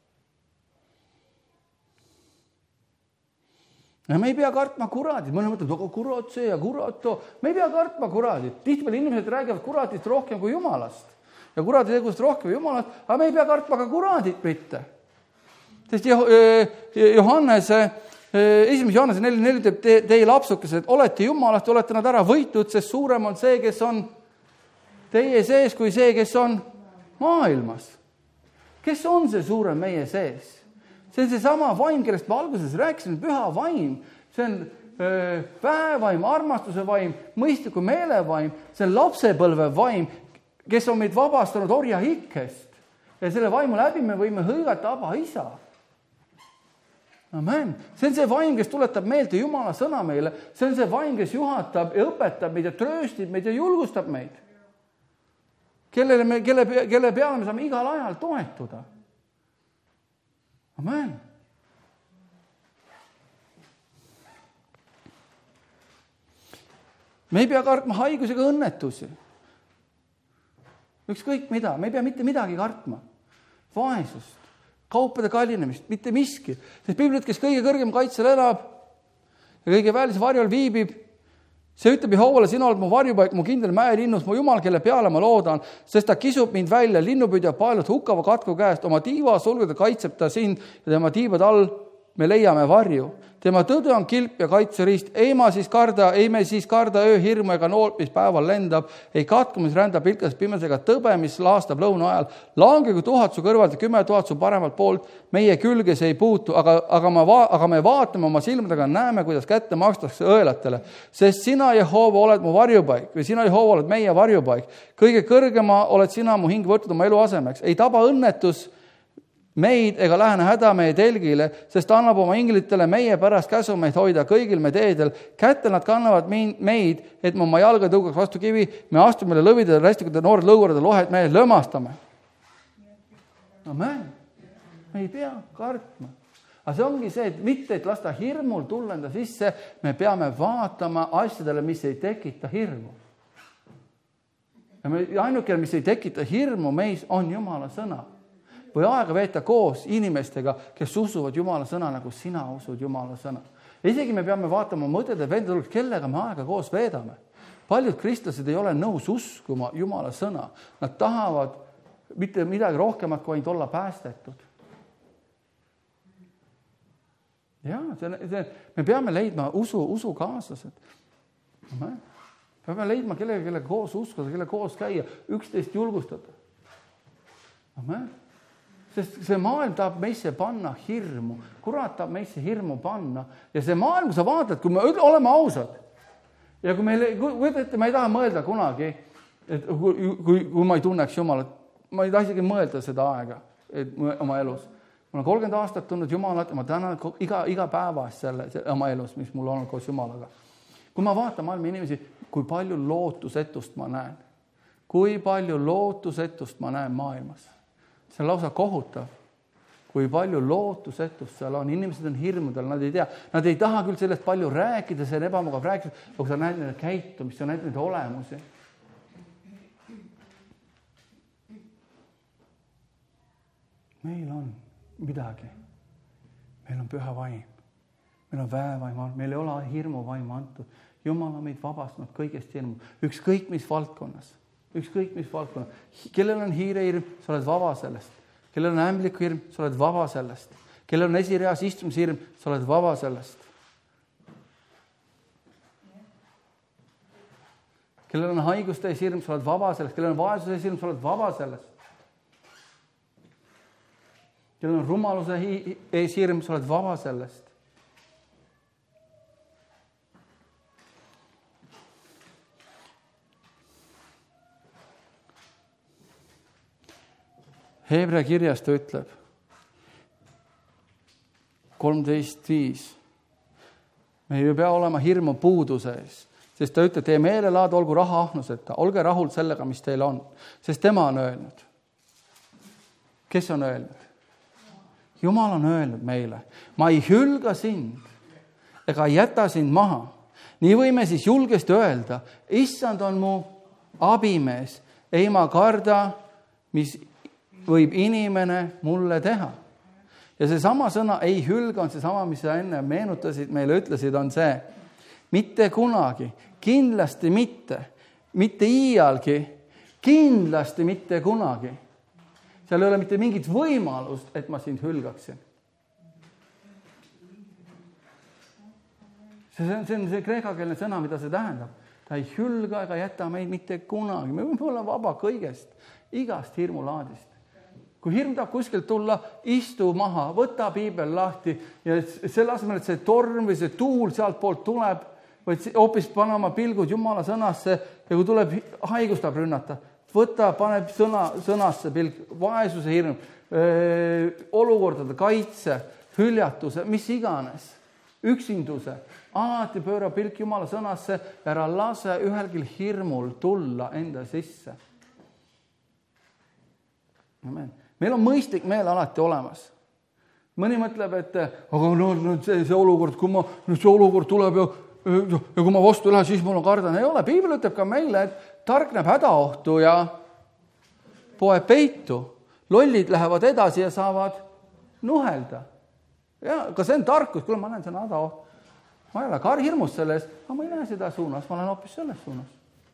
[SPEAKER 1] Ja me ei pea kartma kuradit. Mõne mõtleb, aga kurat see ja kurat too. Me ei pea kartma kuradit. Tihtipeale inimesed räägivad kuradist rohkem kui Jumalast. Ja kuradi tegust rohkem Jumalast, aga me ei pea kartma ka kuradit mitte. Sest Johannes, esimese Johannese neli neli teeb te, teie lapsukesed, et olete Jumalast, olete nad ära võitud, sest suurem on see, kes on teie sees, kui see, kes on maailmas. Kes on see suurem meie sees? See on see sama vaim, kellest me alguses rääkisime, püha vaim. See on öö, väevaim, armastuse vaim, mõistliku meelevaim, see on lapsepõlve vaim, kes on meid vabastanud orja hikkest. Ja selle vaimu läbi me võime hõigata aba isa. Amen. See on see vaim, kes tuletab meelde Jumala sõna meile. See on see vaim, kes juhatab ja õpetab meid ja trööstib meid ja julgustab meid. Kellele me, kelle, kelle peale me saame igal ajal toetuda. Amen. Me ei pea kartma haigusega õnnetusi. Ükskõik mida, me ei pea mitte midagi kartma. Vaesust, kaupade kallinemist, mitte miski. Sest piiblit, kes kõige kõrgem kaitsel elab ja kõige väelise varjul viibib, see ütleb Jehovale, sina oled mu varjupaik, mu kindel mäelinnus, mu Jumal, kelle peale ma loodan, sest ta kisub mind välja linnupüüdja paelut hukkava katku käest, oma tiiva sulgeda kaitseb ta sind ja tema tiibad all me leiame varju. Tema tõde on kilp ja kaitseriist, ei ma siis karda, ei me siis karda öö hirmu ega noolt, mis päeval lendab, ei katku, mis rändab pilkas pimesega, tõbe, mis laastab lõuna ajal, langegu tuhat su kõrvalt ja kümme tuhat su paremalt poolt, meie külge see ei puutu, aga, aga, ma va, aga me vaatame oma silmadega, näeme, kuidas kätte makstakse õelatele, sest sina, Jehova, oled mu varjupaik või sina, Jehova, oled meie varjupaik. Kõige kõrgema oled sina mu hing võtnud oma elu asemeks. Ei taba õnnetus meid ega lähene häda meie telgile, sest annab oma inglitele meie pärast käsu meid hoida kõigil me teedel. Kätel nad kannavad meid, et me oma jalga tõugaks vastu kivi, me astume meile lõvidele rästikute noored lõuarade lohed, me lömastame. Amen. Me ei pea kartma. Aga see ongi see, et mitte, et lasta hirmul tulla enda sisse, me peame vaatama asjadele, mis ei tekita hirmu. Ja me, ainukene, mis ei tekita hirmu meis, on Jumala sõna. Või aega veeta koos inimestega, kes usuvad Jumala sõna, nagu sina usud Jumala sõna. Isegi me peame vaatama mõtete vendadel, kellega me aega koos veedame. Paljud kristlased ei ole nõus uskuma Jumala sõna. Nad tahavad mitte midagi rohkemat, kui ainult olla päästetud. Ja, see, see, me peame leidma usu, usukaaslased. Me peame leidma kellega, kellega koos uskuda, kellega koos käia, üksteist julgustada. Amen. Sest see maailm tahab meisse panna hirmu. Kurat tahab meisse hirmu panna. Ja see maailm, kui sa vaatad, kui me oleme ausad, ja kui, meil, kui ette, ma ei taha mõelda kunagi, et kui, kui, kui ma ei tunneks Jumalat, ma ei taha isegi mõelda seda aega et, oma elus. Ma olen kolmkümmend aastat tundnud Jumalat ja ma tänan iga, iga päeva selle, selle oma elus, mis mul on koos Jumalaga. Kui ma vaatan maailma inimesi, kui palju lootusetust ma näen. Kui palju lootusetust ma näen maailmas. See on lausa kohutav, kui palju lootusetust seal on. Inimesed on hirmudel, nad ei tea. Nad ei taha küll sellest palju rääkida, see on ebamugav rääkida, aga kui sa näed nende käitumist, sa näed nende olemusi. Meil on midagi. Meil on püha vaim. Meil on väevaim, meil ei ole hirmu vaim antud. Jumal on meid vabastanud kõigest hirmu. Ükskõik mis valdkonnas. Ükskõik mis valdkonna. Kellel on hiirehirm, sa oled vaba sellest. Kellel on ämbliku hirm, sa oled vaba sellest. Kellel on esireas istumishirm, sa oled vaba sellest. Kellel on haiguste ees hirm, sa oled vaba sellest. Kellel on vaesuse ees hirm, sa oled vaba sellest. Kellel on rumaluse ees hirm, sa oled vaba sellest. Heebrea kirjas ta ütleb kolmteist viis. Me ei pea olema hirmu puuduse ees, sest ta ütleb, teie meelelaad olgu raha ahnuseta, olge rahul sellega, mis teil on, sest tema on öelnud. Kes on öelnud? Jumal on öelnud meile, ma ei hülga sind ega jäta sind maha. Nii võime siis julgesti öelda, issand on mu abimees, ei ma karda, mis võib inimene mulle teha. Ja see sama sõna ei hülga on see sama, mis sa enne meenutasid, meile ütlesid, on see mitte kunagi, kindlasti mitte, mitte iialgi, kindlasti mitte kunagi. Seal ei ole mitte mingit võimalust, et ma sind hülgaksin. See on see, see kreekakeelne sõna, mida see tähendab. Ta ei hülga ega jäta meid mitte kunagi. Me võime olla vaba kõigest, igast hirmulaadist. Kui hirm tahab kuskilt tulla, istu maha, võta piibel lahti ja selle asemel, et see torm või see tuul sealt poolt tuleb, või hoopis pane oma pilgud Jumala sõnasse ja kui tuleb haigus tahab rünnata, võta, pane sõna, sõnasse pilg, vaesuse hirm, öö, olukordade kaitse, hüljatuse, mis iganes, üksinduse. Alati pööra pilk Jumala sõnasse ja ära lase ühelgi hirmul tulla enda sisse. Amen. Meil on mõistlik meel alati olemas. Mõni mõtleb, et aga no, no see, see olukord, kui ma, no see olukord tuleb ja, ja, ja kui ma vastu lähen, siis mul on kardan. Ei ole, Piibel ütleb ka meile, et tark näeb hädaohtu ja poeb peitu. Lollid lähevad edasi ja saavad nuhelda. Ja, ka see on tarkus, kuule, ma näen see hädaoht. Ma ei ole kar hirmus selles, aga ma ei lähe seda suunas, ma olen hoopis selles suunas.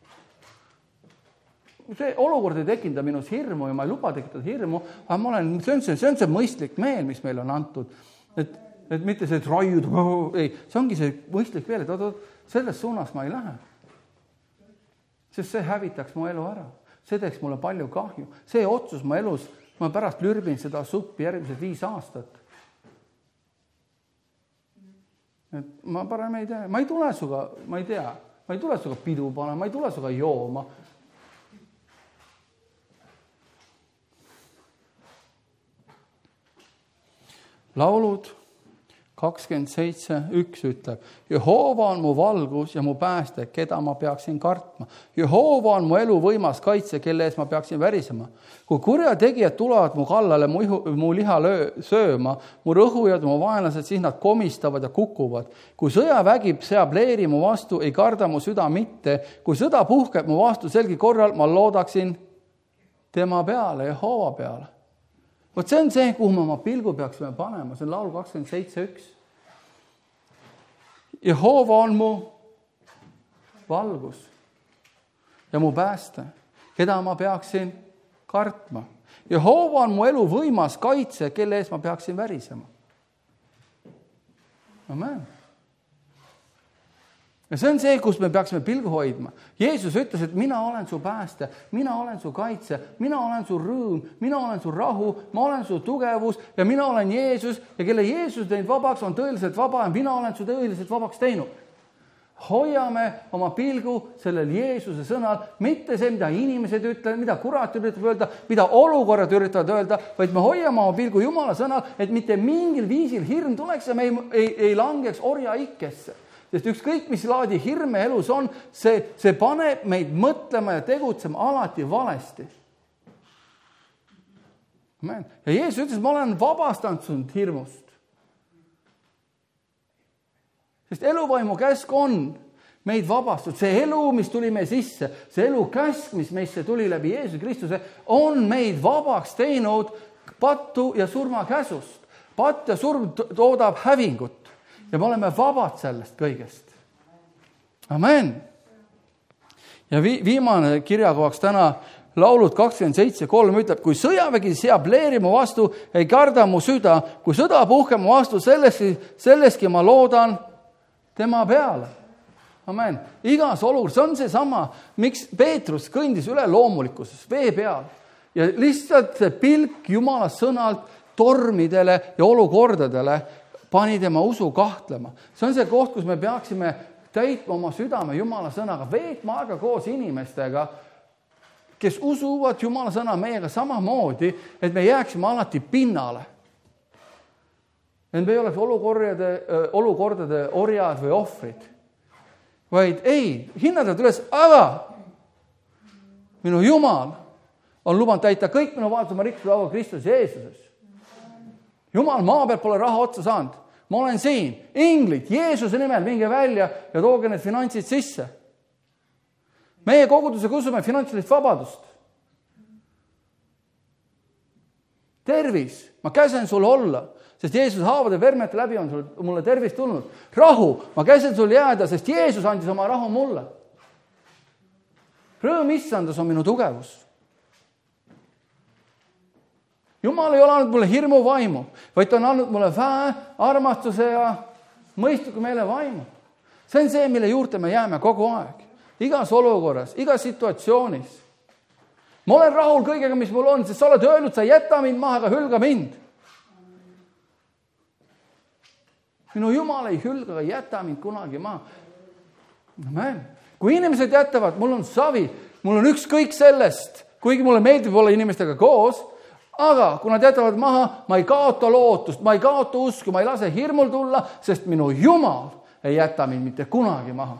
[SPEAKER 1] See olukord ei tekinda minus hirmu ja ma ei luba tekitada hirmu, aga ma olen, see on see, see on see mõistlik meel, mis meil on antud. Et, et mitte see, et raiud, ei, see ongi see mõistlik meel, et oot, oot, selles suunas ma ei lähe. Sest see hävitaks mu elu ära. See teeks mulle palju kahju. See otsus mu elus, ma pärast lürbin seda suppi järgmised viis aastat. Et ma parem ei tea, ma ei tule suga, ma ei tea, ma ei tule suga pidu panema, ma ei tule suga jooma. Laulud kakskümmend seitse üks ütleb, Jehova on mu valgus ja mu pääste, keda ma peaksin kartma. Jehova on mu elu võimas kaitse, kelle ees ma peaksin värisema. Kui kurjategijad tulevad mu kallale, mu, ihu, mu liha löö, sööma, mu rõhujad, mu vaenlased, siis nad komistavad ja kukuvad. Kui sõjavägi seab leeri mu vastu, ei karda mu süda mitte. Kui sõda puhkeb mu vastu selgi korral, ma loodaksin tema peale, Jehova peale. Vot see on see, kuhu me oma pilgu peaksime panema. See on laul kakskümmend seitse üks. Jehova on mu valgus ja mu pääste, keda ma peaksin kartma. Jehova on mu elu võimas kaitse, kelle ees ma peaksin värisema. Amen. Ja see on see, kus me peaksime pilgu hoidma. Jeesus ütles, et mina olen su pääste, mina olen su kaitse, mina olen su rõõm, mina olen su rahu, ma olen su tugevus ja mina olen Jeesus ja kelle Jeesus teinud vabaks, on tõeliselt vaba ja mina olen su tõeliselt vabaks teinud. Hoiame oma pilgu sellel Jeesuse sõnal, mitte see, mida inimesed ütlevad, mida kurat üritab öelda, mida olukorrad üritavad öelda, vaid me hoiame oma pilgu Jumala sõnal, et mitte mingil viisil hirm tuleks ja me ei, ei, ei langeks orja ikkesse. Sest ükskõik, mis laadi hirme elus on, see, see paneb meid mõtlema ja tegutsema alati valesti. Amen. Ja Jeesus ütles, ma olen vabastanud sind hirmust. Sest eluvaimu käsk on meid vabastud. See elu, mis tuli meie sisse, see elu käsk, mis meisse tuli läbi Jeesus Kristuse, on meid vabaks teinud pattu ja surma käsust. Patt ja surm toodab hävingut. Ja me oleme vabad sellest kõigest. Amen. Ja vi- viimane kirjakohaks täna laulud kakskümmend seitse kolm ütleb, kui sõjavägi seab leeri mu vastu, ei karda mu süda, kui sõda puhkeb mu vastu, selleski, selleski ma loodan tema peale. Amen. Igas olukorras, see on see sama, miks Peetrus kõndis üle loomulikkuses, vee peal. Ja lihtsalt see pilk Jumala sõnalt tormidele ja olukordadele pani tema usu kahtlema. See on see koht, kus me peaksime täitma oma südame Jumala sõnaga, veetma aega koos inimestega, kes usuvad Jumala sõna meiega samamoodi, et me jääksime alati pinnale. Et me ei oleks olukordade, olukordade orjad või ohvrid. Vaid ei, hinnadad üles, aga minu Jumal on lubanud täita kõik minu vaatus oma rikkus lauga Kristus Jeesuses. Jumal maa peal pole raha otsa saanud. Ma olen siin. Inglid, Jeesuse nimel, minge välja ja tooge need finantsid sisse. Meie kogudusega usume finantsilist vabadust. Tervis. Ma käsen sul olla, sest Jeesus haavade vermete läbi on sul, mulle tervis tulnud. Rahu. Ma käsen sul jääda, sest Jeesus andis oma rahu mulle. Rõõm issandas on minu tugevus. Jumal ei ole andnud mulle hirmu vaimu, vaid ta on andnud mulle väe, armastuse ja mõistliku meele vaimu. See on see, mille juurde me jääme kogu aeg. Igas olukorras, igas situatsioonis. Ma olen rahul kõigega, mis mul on, sest sa oled öelnud, sa jäta mind maha, aga hülga mind. Minu Jumal ei hülga, aga jäta mind kunagi maha. Amen. Kui inimesed jätavad, mul on savi, mul on ükskõik sellest, kuigi mulle meeldib olla inimestega koos, Aga kui nad jätavad maha, ma ei kaota lootust, ma ei kaota usku, ma ei lase hirmul tulla, sest minu Jumal ei jäta mind mitte kunagi maha.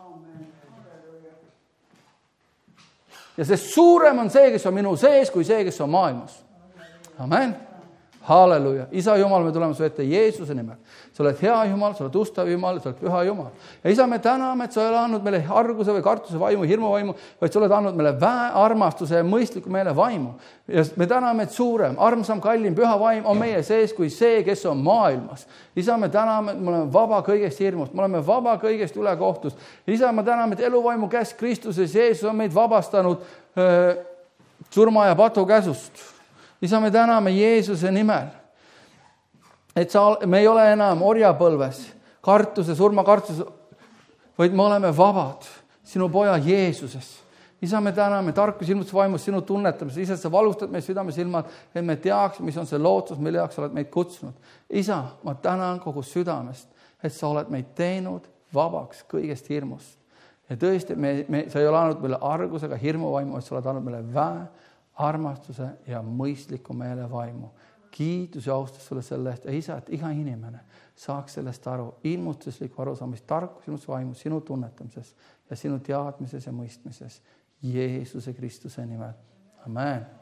[SPEAKER 1] Ja sest suurem on see, kes on minu sees, kui see, kes on maailmas. Amen. Halleluja. Isa Jumal, me tuleme su ette Jeesuse nimel. Sa oled hea Jumal, sa oled ustav Jumal, sa oled püha Jumal. Ja isa, me täname, et sa ei ole andnud meile arguse või kartuse vaimu, hirmu vaimu, vaid sa oled andnud meile väe, armastuse ja mõistliku meele vaimu. Ja me täname, et suurem, armsam, kallim, püha vaim on meie sees kui see, kes on maailmas. Isa, me täname, et me oleme vaba kõigest hirmust, me oleme vaba kõigest ülekohtust. Isa, me täname, et eluvaimu käsk Kristuses Jeesus on meid vabastanud öö, surma ja patu käsust. Isa, me täname Jeesuse nimel, et sa, me ei ole enam orjapõlves, kartuse, surmakartuse, vaid me oleme vabad sinu poja Jeesuses. Isa, me täname tarkus, ilmutus, vaimus, sinu tunnetamise. Isa, sa valustad meie südame silmad, et me teaks, mis on see lootus, mille jaoks sa oled meid kutsunud. Isa, ma tänan kogu südamest, et sa oled meid teinud vabaks kõigest hirmust. Ja tõesti, me, me, sa ei ole andnud meile argusega hirmu vaimu, et sa oled andnud meile väe, armastuse ja mõistliku meele vaimu. Kiitus ja austus sulle selle eest. Ja isa, et iga inimene saaks sellest aru, ilmustuslikku arusaamist, tarkus, ilmustus vaimu, sinu tunnetamises ja sinu teadmises ja mõistmises. Jeesuse Kristuse nimel. Amen.